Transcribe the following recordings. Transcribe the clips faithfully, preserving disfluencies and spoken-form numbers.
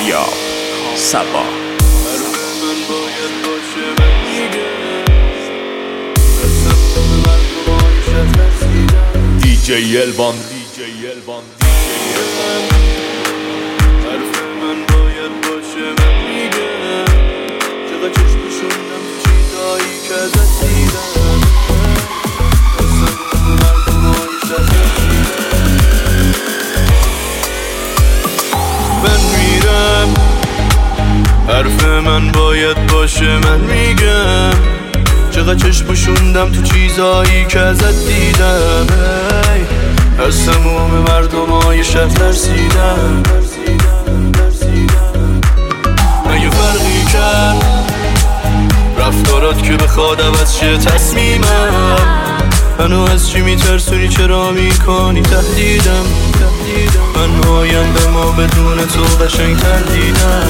کامیاب سبا دی جی البان دی جی البان دی جی البان حرف من باید باشه من میگم چقدر چشم شدم تو چیزایی که ازت دیدم اصلا مردم هایش ازت دیدم من میرم حرف من باید باشه من میگم چقدر چشم شوندم تو چیزایی که ازت دیدم از تموم مردم های شهر ترسیدم مگه فرقی کرد رفتارات که بخواد عوض شه تصمیمم منو از چی میترسونی چرا میکنی تهدیدم من آینده ما بدون تو قشنگ تر دیدم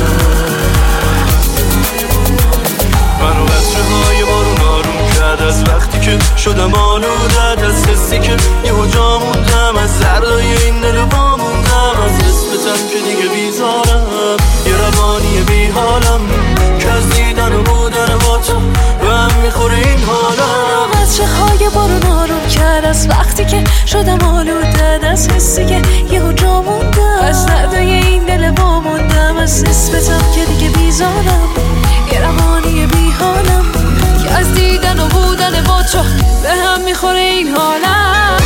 منو بچه های بارون آروم کرد از وقتی که شدم آلودت از حسی که یهو جا موندم از زردای این دل با موندم از اسمتم که دیگه بیزارم یه روانی بی حالم که از دیدن و بودن با تو به هم میخوره این حالم بچه های بارون آروم کرد از وقتی که شدم آلودت از حسی که یهو جا موندم از زردای این دل با موندم از اسمتم که دیگه بیزارم یه روانی بی حالم که از دیدن و بودن با تو به هم میخوره این حالم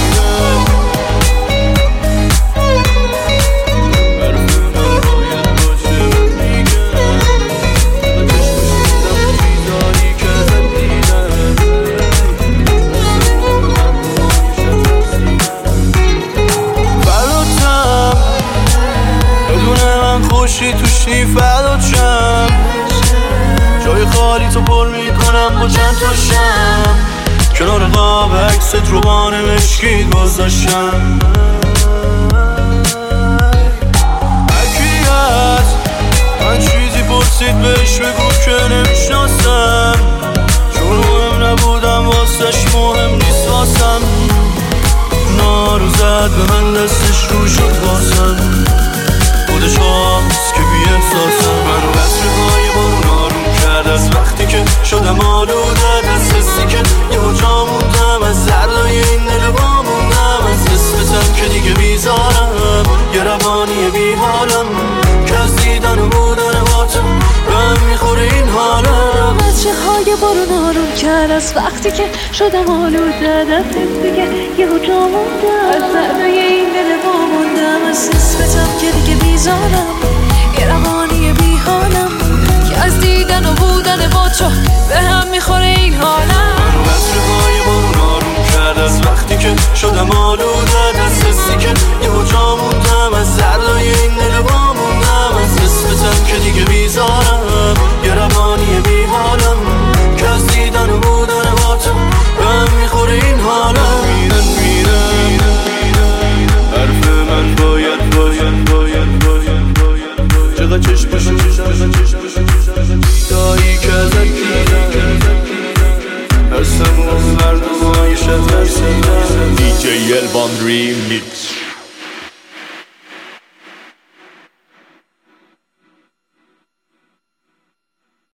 خوشی توش نی فدات شم جای خالی تو پر میکنم با چند تا شم کنار قاب عکست رو بان مشکی گذاشتم هرکی هست من چیزی پرسید بهش بگو که نمیشناسم چون مهم نبودم واسش مهم نیست واسم نارو زد به من دستش رو شد واسم خودش هاست که بی احساسم منو بچه های بارون آروم کرد از وقتی که شدم آلودت از حسی که یهو جا موندم از زردای این دل با موندم از اسمتم که دیگه بیزارم یه روانی بی حالم که از دیدن و بودن با تو به هم میخوره این حالم بچه های بارون آروم کرد از وقتی که شدم آلودت از حسی که یهو جا موندم از زردای این دل با موندم از اسمتم که دیگه بیزارم یه روانی بی حالم که از دیدن و بودن با تو به هم میخوره این حالم منو بچه های بارون آروم کرد از وقتی که شدم آلودت از حسی که یهو جا موندم از زردای این دل با موندم از اسمتم که دیگه بیزارم یه روانی بی حالم که از دیدن و بودن با تو به هم میخوره این حالم میرن میرن حرف من باید باید باید باید باید چقدر چشم بشم دایی که ازت دیدم از تموم مردم های شهر ترسیدم دی جی البان ریمیکس